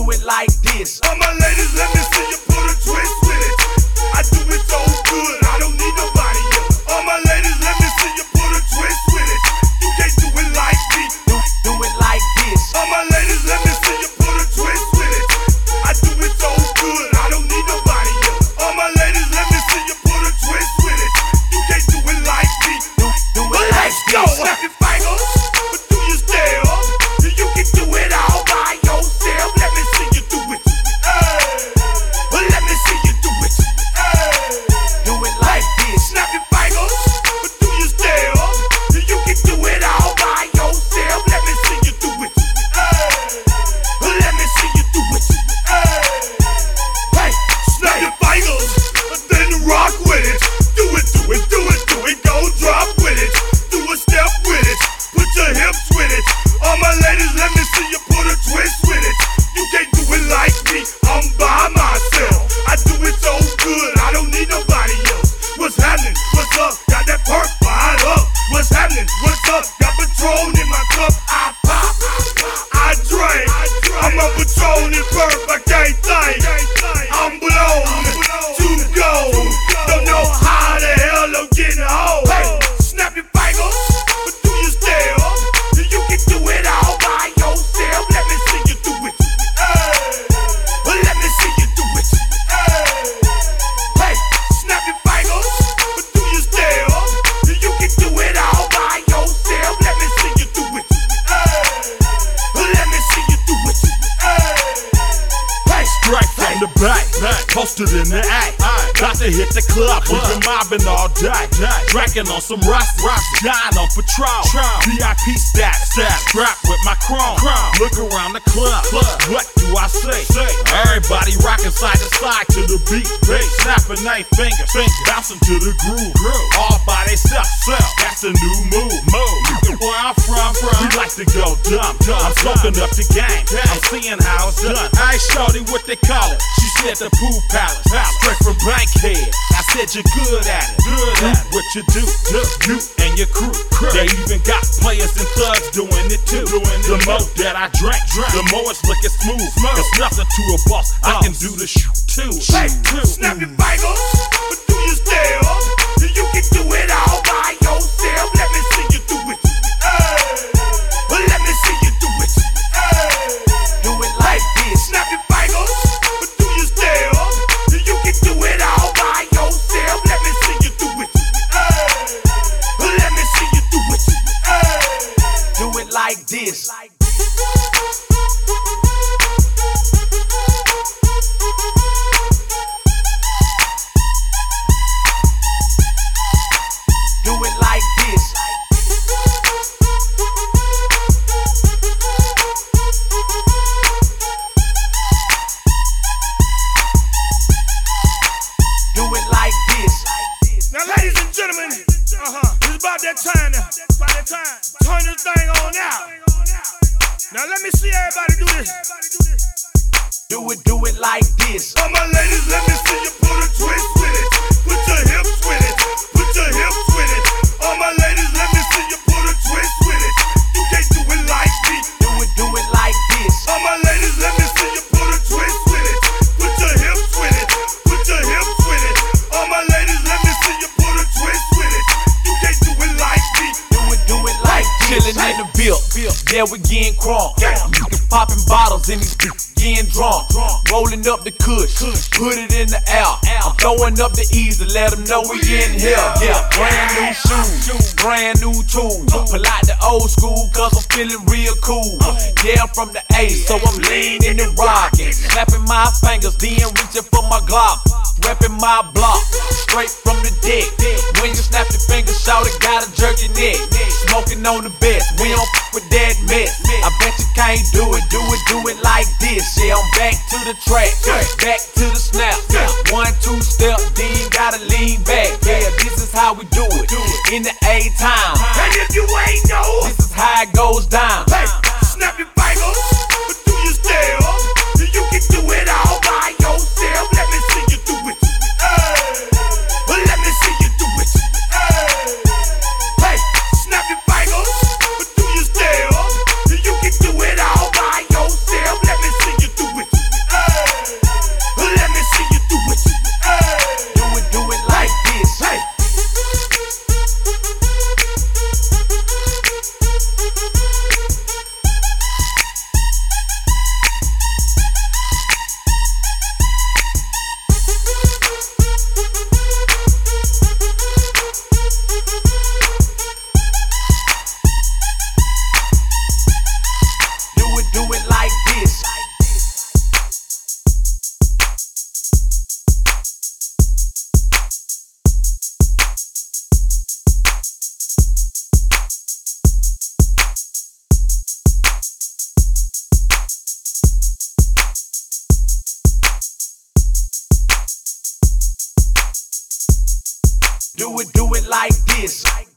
do it like this. All my ladies, let me see you put a twist with it. I do it so good, I don't need nobody else. All my ladies, let me see you put a twist with it. You can't do it like me. Do it like this. All my ladies, let me see you put a twist with it. I do it so good, I don't need nobody else. All my ladies, let me see you put a twist with it. You can't do it like me. Do it like Let's go. this. Snap your fingers, but do your step. You can do it all by yourself. Let me see you do it. Let me see you do it. Do it like this. Snap your fingers, but do your step. You can do it all by yourself. Let me see you do it. Let me see you do it. Hey, snap your fingers, then rock with it. Do it, do it, do it, do it. Go drop with it. Do a step with it. Put your hips with it. All my ladies, let me see you put a twist with it. You can't do it like me. I'm by myself. I do it so good, I don't need nobody else. What's happening? What's up? Got that perk fired up. What's happening? What's up? Got Patron in my cup. I pop, I drink. I'm a Patron and perk, I can't think. I'm blown to go. Don't know how the hell I'm getting home. Hey, snap your fingers, but do your step. You can do it all by yourself. Let me see you do it. Let me see you do it. Hey, snap your fingers, but do your step. You can do it all by yourself. Let me see you do it. Let me see you do it. Hey, Straight from the back, posted in the act. Got to hit the club, we been mobbing all day. Drinking on some rust, dying on Patron. VIP stats, strapped with my chrome. Look around the club, what do I say? Everybody rocking side to side to the beat. Snapping their fingers, bouncing to the groove. All by themselves, that's a new move. Where I'm from, we like to go dumb. I'm soaking up the game, I'm seeing how it's done. I ain't shorty what they call it. She said the pool palace, straight from Bankhead. I said you're good at it. Do what you do, you and your crew. They even got players and thugs doing it too. The more that I drink, the more it's looking smooth. It's nothing to a boss, I can do the shoot too. hey, snap your fingers, but do your step. You can do it all by yourself. Let me see you do it. Let me see you do it. Do it like this. Snap your fingers, but do your step. You can do it all by yourself. Let me see you do it. Let me see you do it. Do it like this. Do it like this. Do it like this. Now, ladies and gentlemen, it's about that time now. Turn this thing on out. Now, let me see everybody do this. Do it like this. All my ladies, let me see you put a twist with it. Put your hips with it. Put your hips with it. All my ladies, let me see you put a twist with it. You can't do it like me. Do it like this. All my ladies, let me see you put a twist with it. Put your hips with it. Put your hips with it. All my ladies, let me see you put a twist with it. You can't do it like me. Do it like this. Chillin' in the build. Yeah, we getting crunk. Popping bottles in these getting drunk. Rolling up the kush, put it in the air. I'm throwing up the E's to let them know we in here. Yeah, brand new shoes, brand new tools. Pull out the old school cause I'm feeling real cool. Yeah, I'm from the A, so I'm leaning and rocking. Snapping my fingers, then reaching for my Glock. Reppin' my block, straight from the deck. When you snap your fingers, shout it, gotta jerk your neck. Smoking on the best, we don't f with that mess. I bet you can't do it like this. Yeah, I'm back to the track, back to the snap. 1, 2 step, then you gotta lean back. Yeah, this is how we do it in the A-time. And if you ain't know, This is how it goes down. hey, snap your fingers, but do your step. You can do it all by yourself. Let me see you do it. Let me see you do it. Hey, snap your fingers, but do your step. You can do it all by yourself. Let me see you do it. Do it like this.